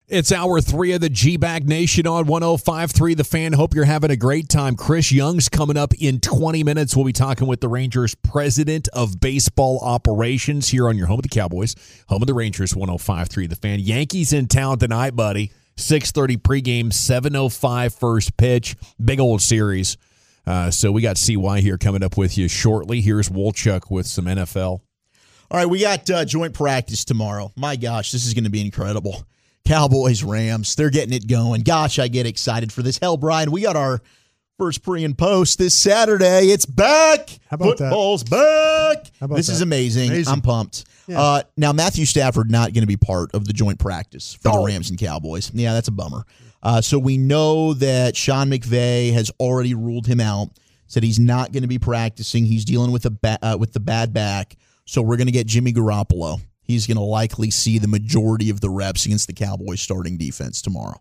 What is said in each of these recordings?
It's hour 3 of the G-Bag Nation on 105.3 The Fan. Hope you're having a great time. Chris Young's coming up in 20 minutes. We'll be talking with the Rangers president of baseball operations here on your home of the Cowboys, home of the Rangers, 105.3 The Fan. Yankees in town tonight, buddy. 6:30 pregame, 7:05 first pitch. Big old series. So we got CY here coming up with you shortly. Here's Wolchuk with some NFL. All right, we got joint practice tomorrow. My gosh, this is going to be incredible. Cowboys, Rams, they're getting it going. Gosh, I get excited for this. Hell, Brian, we got our first pre and post this Saturday. It's back. How about Football's back. This is amazing. I'm pumped. Yeah. Now, Matthew Stafford not going to be part of the joint practice for the Rams and Cowboys. Yeah, that's a bummer. So we know that Sean McVay has already ruled him out, said he's not going to be practicing. He's dealing with the bad back. So we're going to get Jimmy Garoppolo. He's going to likely see the majority of the reps against the Cowboys starting defense tomorrow.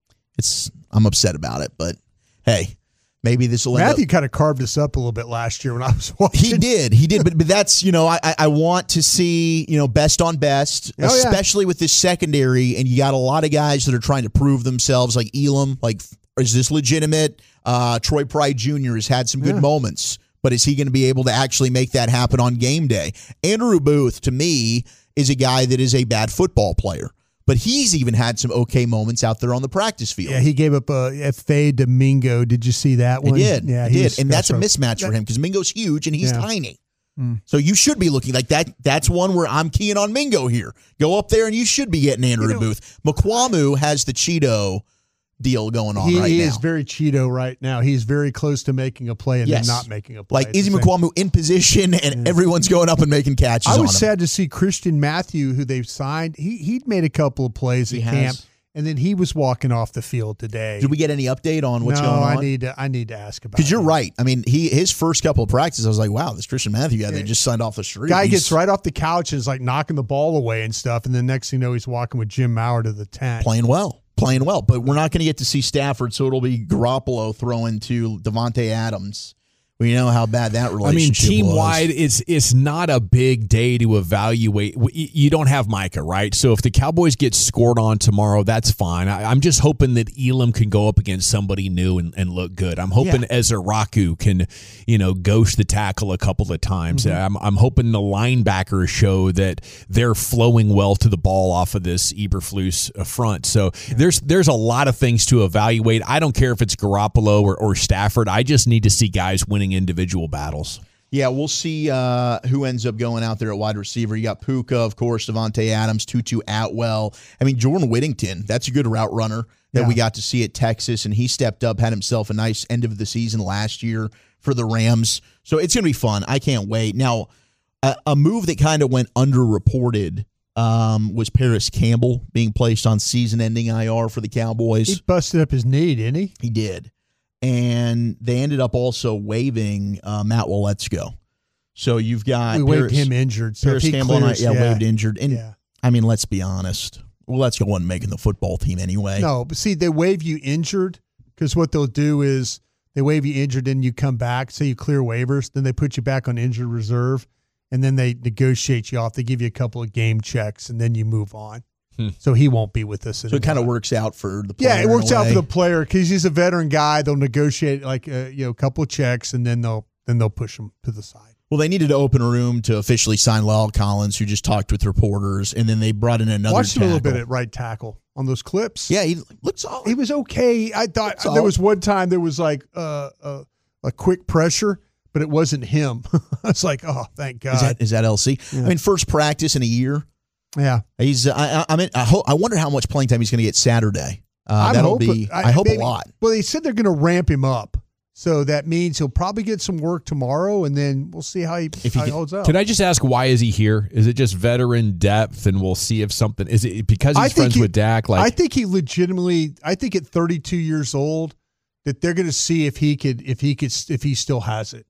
I'm upset about it, but hey, maybe this will end Matthew kind of carved us up a little bit last year when I was watching. He did, but that's, I want to see, best on best, especially with this secondary, and you got a lot of guys that are trying to prove themselves, like Elam, like, is this legitimate? Troy Pride Jr. has had some good moments, but is he going to be able to actually make that happen on game day? Andrew Booth, to me, is a guy that is a bad football player, but he's even had some okay moments out there on the practice field. Yeah, he gave up a fade to Mingo. Did you see that one? He did. Yeah, he did. And that's a mismatch for him because Mingo's huge and he's tiny. So you should be looking like that. That's one where I'm keying on Mingo here. Go up there and you should be getting Andrew Booth. McQuamu has the Cheeto deal going on right now. He is very Cheeto right now. He's very close to making a play and then not making a play. Like Izzy McQuamu in position and everyone's going up and making catches on him. I was sad to see Christian Matthew, who they've signed. He'd made a couple of plays at camp, and then he was walking off the field today. Did we get any update on what's going on? I need to ask about it. Because you're right. I mean, his first couple of practices, I was like, wow, this Christian Matthew guy, they just signed off the street. Guy gets right off the couch and is like knocking the ball away and stuff, and then next thing you know, he's walking with Jim Maurer to the tent. Playing well, but we're not going to get to see Stafford, so it'll be Garoppolo throwing to Devontae Adams. We know how bad that relationship team-wide, it's not a big day to evaluate. You don't have Micah, right? So if the Cowboys get scored on tomorrow, that's fine. I'm just hoping that Elam can go up against somebody new and look good. I'm hoping Ezraku can, ghost the tackle a couple of times. Mm-hmm. I'm hoping the linebackers show that they're flowing well to the ball off of this Eberflus front. So there's a lot of things to evaluate. I don't care if it's Garoppolo or Stafford. I just need to see guys winning individual battles. Yeah, we'll see who ends up going out there at wide receiver. You got Puka, of course, Devontae Adams, Tutu Atwell. I mean, Jordan Whittington, that's a good route runner that we got to see at Texas, and he stepped up, had himself a nice end of the season last year for the Rams. So it's going to be fun. I can't wait. Now, a move that kind of went underreported was Paris Campbell being placed on season-ending IR for the Cowboys. He busted up his knee, didn't he? He did. And they ended up also waiving Matt Waletzko. So you've got waived him injured. So Paris Campbell waived injured. And I mean, let's be honest. Waletzko wasn't making the football team anyway. No, but see, they waive you injured because what they'll do is they waive you injured and you come back, say you clear waivers, then they put you back on injured reserve, and then they negotiate you off. They give you a couple of game checks, and then you move on. So he won't be with us anymore. So it kind of works out for the player. Yeah, it works out for the player because he's a veteran guy. They'll negotiate a couple of checks, and then they'll push him to the side. Well, they needed to open a room to officially sign Lyle Collins, who just talked with reporters, and then they brought in another Watched him a little tackle. bit at right tackle on those clips. Yeah, he looked solid. He was okay. I thought there was one time there was like a quick pressure, but it wasn't him. I was like, oh, thank God. Is that LC? Yeah. I mean, first practice in a year. Yeah, he's. I wonder how much playing time he's going to get Saturday. I hope a lot. Well, they said they're going to ramp him up, so that means he'll probably get some work tomorrow, and then we'll see how he holds up. Can I just ask, why is he here? Is it just veteran depth, and we'll see if something? Is it because he's friends with Dak? I think he legitimately. I think at 32 years old, that they're going to see if he still has it.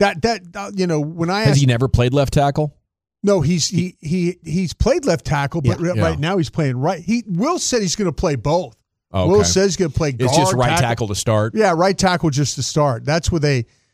When I asked, has he never played left tackle? No, he's played left tackle, but right now he's playing right. Will said he's going to play both. Okay. Will says he's going to play guard. It's just right tackle to start. Yeah, right tackle just to start. That's where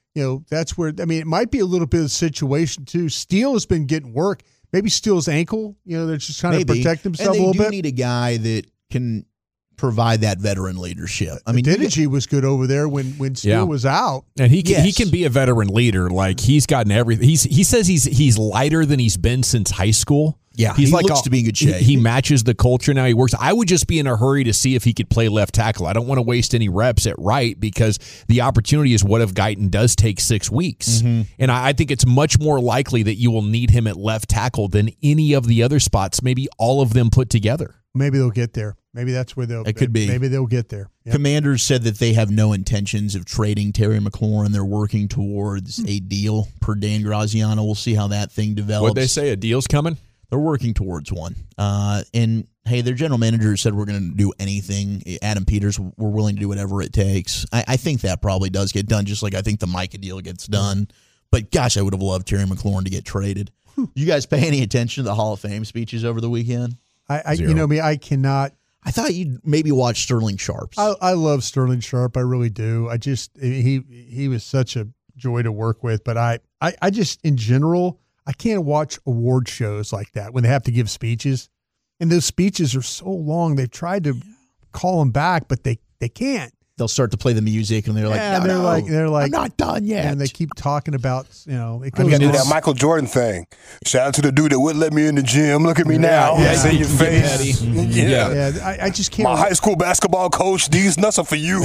it might be a little bit of a situation too. Steele has been getting work. Maybe Steele's ankle, they're just trying to protect himself a little bit. They do need a guy that can provide that veteran leadership. I mean, Dinergy was good over there when Steele was out, and he can be a veteran leader. Like he's gotten everything. He says he's lighter than he's been since high school. Yeah, he looks to be in good shape. He matches the culture now. He works. I would just be in a hurry to see if he could play left tackle. I don't want to waste any reps at right because the opportunity is what if Guyton does take 6 weeks, and I think it's much more likely that you will need him at left tackle than any of the other spots, maybe all of them put together. Maybe they'll get there. Maybe that's where they'll. It could be. Maybe they'll get there. Yep. Commanders said that they have no intentions of trading Terry McLaurin. They're working towards a deal per Dan Graziano. We'll see how that thing develops. What'd they say? A deal's coming? They're working towards one. And, hey, their general manager said we're going to do anything. Adam Peters, we're willing to do whatever it takes. I think that probably does get done, just like I think the Micah deal gets done. But, gosh, I would have loved Terry McLaurin to get traded. You guys pay any attention to the Hall of Fame speeches over the weekend? You know me, I cannot. I thought you'd maybe watch Sterling Sharp's. I love Sterling Sharp. I really do. He was such a joy to work with. But I just, in general, I can't watch award shows like that when they have to give speeches. And those speeches are so long. They've tried to call them back, but they can't. They'll start to play the music, and they're like, they're like, I'm not done yet. And they keep talking about, it I'm gonna do that Michael Jordan thing. Shout out to the dude that wouldn't let me in the gym. Look at me now. Yeah. I see your face. I just can't. My high school basketball coach. These nuts are for you.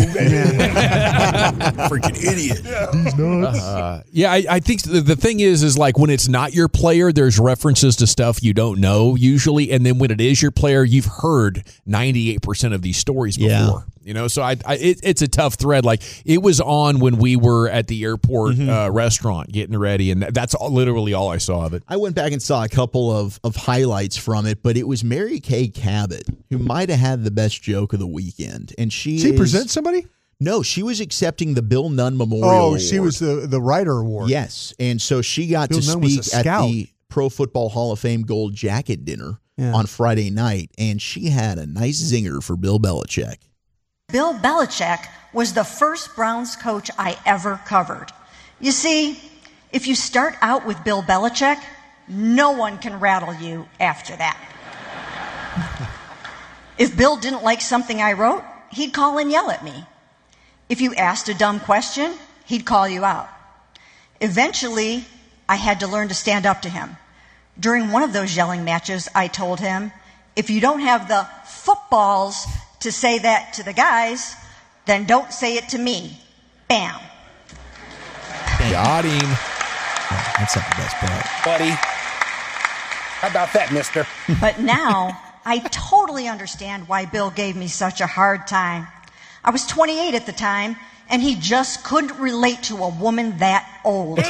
Freaking idiot. These nuts. I think the thing is like when it's not your player, there's references to stuff you don't know usually, and then when it is your player, you've heard 98% of these stories before. Yeah. You know, so it's a tough thread. Like it was on when we were at the airport restaurant getting ready, and that's literally all I saw of it. I went back and saw a couple of highlights from it, but it was Mary Kay Cabot who might have had the best joke of the weekend, and she present somebody. No, she was accepting the Bill Nunn Memorial Award. She was the writer award. Yes, and so she got Bill to Nunn was speak a at scout. the Pro Football Hall of Fame Gold Jacket dinner on Friday night, and she had a nice zinger for Bill Belichick. Bill Belichick was the first Browns coach I ever covered. You see, if you start out with Bill Belichick, no one can rattle you after that. If Bill didn't like something I wrote, he'd call and yell at me. If you asked a dumb question, he'd call you out. Eventually, I had to learn to stand up to him. During one of those yelling matches, I told him, if you don't have the footballs to say that to the guys, then don't say it to me. Bam. Got him. Oh, that's not the best part. Buddy. How about that, mister? But now, I totally understand why Bill gave me such a hard time. I was 28 at the time, and he just couldn't relate to a woman that old.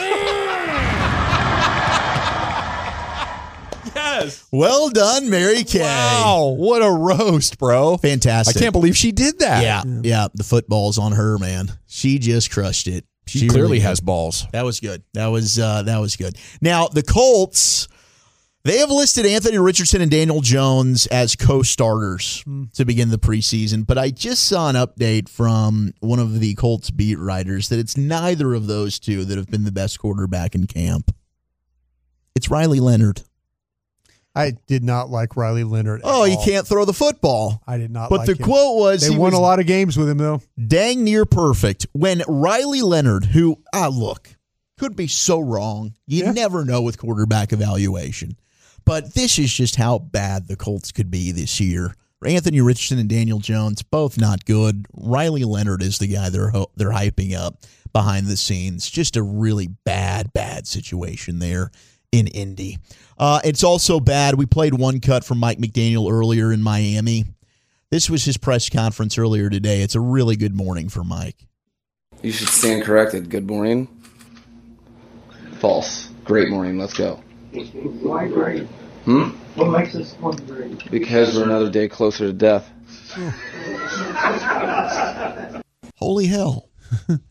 Yes. Well done, Mary Kay. Wow, what a roast, bro. Fantastic. I can't believe she did that. Yeah. The football's on her, man. She just crushed it. She clearly really has balls. That was good. That was good. Now, the Colts, they have listed Anthony Richardson and Daniel Jones as co-starters to begin the preseason, but I just saw an update from one of the Colts beat writers that it's neither of those two that have been the best quarterback in camp. It's Riley Leonard. I did not like Riley Leonard. He can't throw the football. I did not but like the him. quote was they won a lot of games with him, though. Dang near perfect. When Riley Leonard, who, look, could be so wrong. You never know with quarterback evaluation. But this is just how bad the Colts could be this year. Anthony Richardson and Daniel Jones, both not good. Riley Leonard is the guy they're hyping up behind the scenes. Just a really bad situation there in Indy. It's also bad. We played one cut from Mike McDaniel earlier in Miami. This was his press conference earlier today. It's a really good morning for Mike. You should stand corrected. Good morning. False. Great morning. Let's go. Why great? What makes this one great? Because we're another day closer to death. Holy hell.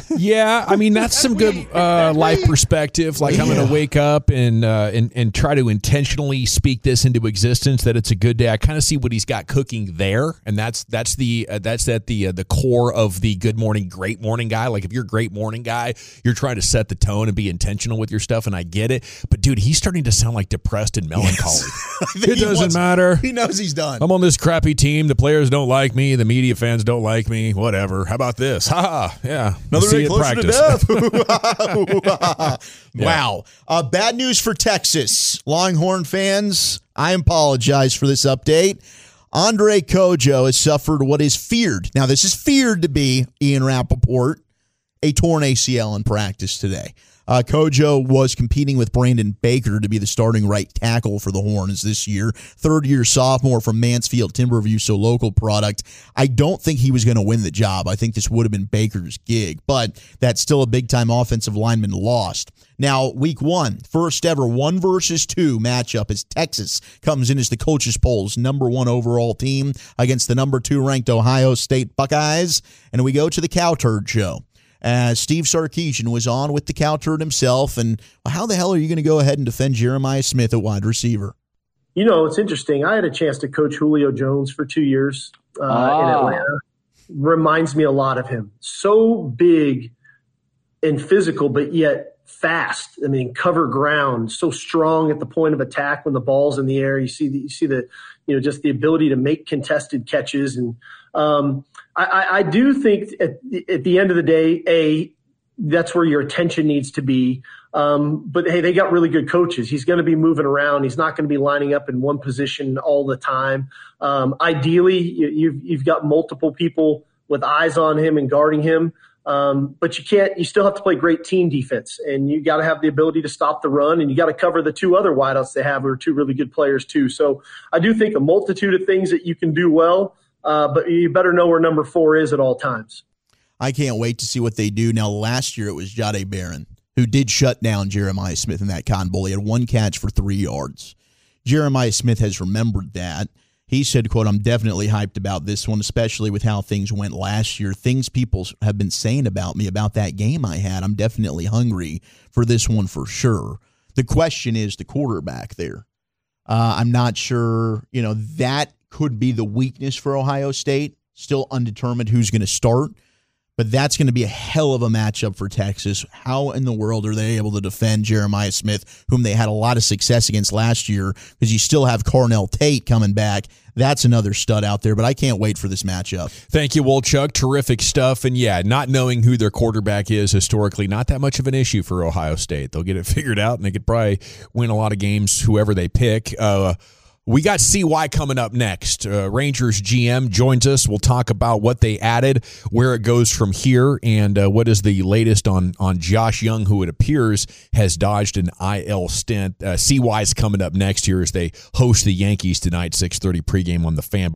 Yeah, I mean that's some good life perspective. Like I'm going to wake up and try to intentionally speak this into existence that it's a good day. I kind of see what he's got cooking there, and that's at the core of the good morning, great morning guy. Like if you're a great morning guy, you're trying to set the tone and be intentional with your stuff, and I get it. But dude, he's starting to sound like depressed and melancholy. It doesn't matter. He knows he's done. I'm on this crappy team. The players don't like me. The media fans don't like me. Whatever. How about this? Ha! Yeah. Another day closer to death. Yeah. Wow. Bad news for Texas. Longhorn fans, I apologize for this update. Andre Kojo has suffered what is feared. Now, this is feared to be, Ian Rappaport, a torn ACL in practice today. Kojo was competing with Brandon Baker to be the starting right tackle for the Hornets this year. Third-year sophomore from Mansfield Timberview, so local product. I don't think he was going to win the job. I think this would have been Baker's gig, but that's still a big-time offensive lineman lost. Now, week 1, first ever 1 versus 2 matchup as Texas comes in as the coaches' polls number 1 overall team against the number 2 ranked Ohio State Buckeyes. And we go to the Cow Turd Show. Steve Sarkisian was on with the Cow Turd himself, and how the hell are you going to go ahead and defend Jeremiah Smith at wide receiver? You know, it's interesting. I had a chance to coach Julio Jones for 2 years in Atlanta. Reminds me a lot of him. So big and physical, but yet fast. I mean, cover ground, so strong at the point of attack when the ball's in the air. You see the just the ability to make contested catches. And I do think at the end of the day, that's where your attention needs to be. But hey, they got really good coaches. He's going to be moving around. He's not going to be lining up in one position all the time. Ideally, you've got multiple people with eyes on him and guarding him. But you still have to play great team defense, and you got to have the ability to stop the run, and you got to cover the 2 other wideouts they have, who are 2 really good players too. So I do think a multitude of things that you can do well, but you better know where number 4 is at all times. I can't wait to see what they do. Now, last year it was Jahdae Barron who did shut down Jeremiah Smith in that Cotton Bowl. He had 1 catch for 3 yards. Jeremiah Smith has remembered that. He said, quote, "I'm definitely hyped about this one, especially with how things went last year. Things people have been saying about me about that game I had. I'm definitely hungry for this one for sure." The question is the quarterback there. I'm not sure, that could be the weakness for Ohio State. Still undetermined who's going to start. But that's going to be a hell of a matchup for Texas. How in the world are they able to defend Jeremiah Smith, whom they had a lot of success against last year, because you still have Carnell Tate coming back. That's another stud out there, but I can't wait for this matchup. Thank you, Wolchuk. Terrific stuff. And yeah, not knowing who their quarterback is historically, not that much of an issue for Ohio State. They'll get it figured out, and they could probably win a lot of games, whoever they pick. We got CY coming up next. Rangers GM joins us. We'll talk about what they added, where it goes from here, and what is the latest on Josh Young, who it appears has dodged an IL stint. CY's coming up next here as they host the Yankees tonight, 6:30 pregame on the Fan.